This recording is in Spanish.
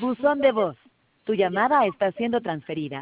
Buzón de voz. Tu llamada está siendo transferida.